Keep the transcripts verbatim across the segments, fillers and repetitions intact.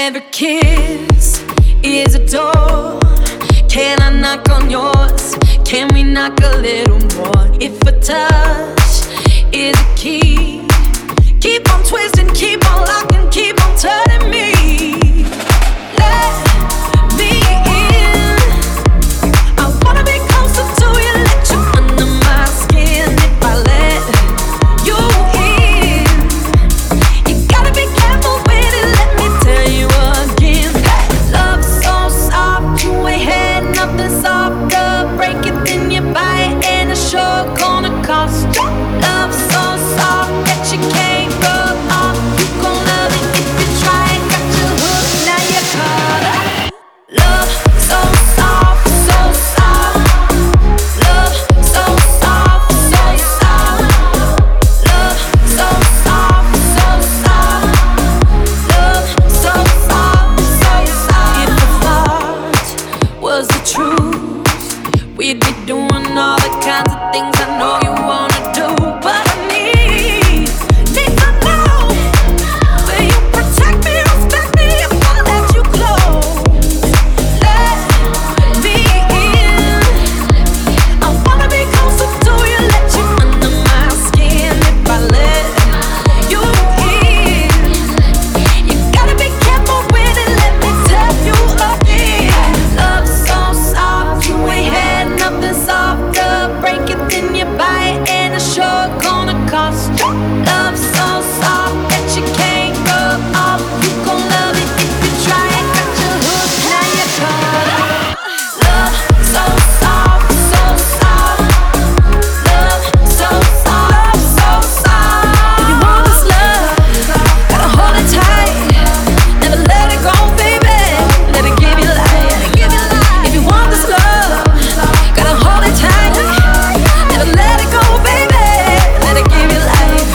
Every kiss is a door. Can I knock on yours? Can we knock a little more? If a touch is a key, keep on twisting, keep on locking, keep on turning me. Let me in. I wanna be closer to you, let you under my skin. If I let you in, you gotta be careful with it, let me tell you again. Love so soft, you ain't had nothing softer. Break it, then you buy it, and it's sure gonna cost you. Love so soft that you can't rub off. You gon' love it if you try it. Got you hooked, now you're caught up. Love so soft, so soft. Love so soft, so soft. Love so soft, so soft. Love so soft, so soft. If the thought was the truth, we'd be doing all the kinds of things I know you wanna do. But I need, need to know, will you protect me, respect me if I let you close? Let me in. I wanna be closer to you, let you under my skin. If I let you in, you gotta be careful with it, let me tell you again. Love so soft, you ain't had nothing softer. Break it, then you buy it, and it's sure gonna cost you. Love so soft that you can't rub off. You gon' love it if you try it. Got you hooked, now you're caught up. Love so soft, so soft. Love so soft, so soft. If you want this love, gotta hold it tight. Never let it go, baby. Let it give you life. If you want this love, gotta hold it tight. Never let it go, baby. Let it give you life.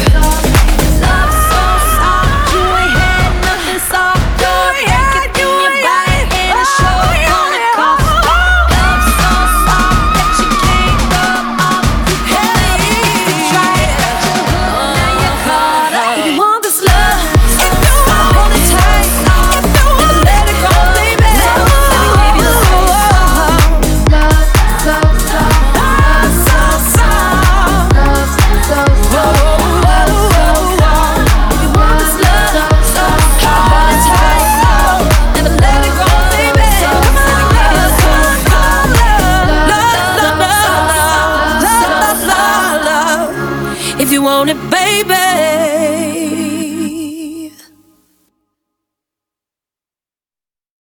Love so soft, you ain't had nothing softer. Break it, then you buy it, and it's sure gonna cost. Love so soft that you can't rub off. You can love it if you try it. Now you're caught up. If you want this love, gotta hold it tight. Never let it go, baby. Let it give you life. Love so soft, Love so soft. love so Whoa, soft, whoa, whoa. If you want this love, so hold it tight. Never let it go, baby. Come on, love, love, love, love, love, love. If you want it, baby.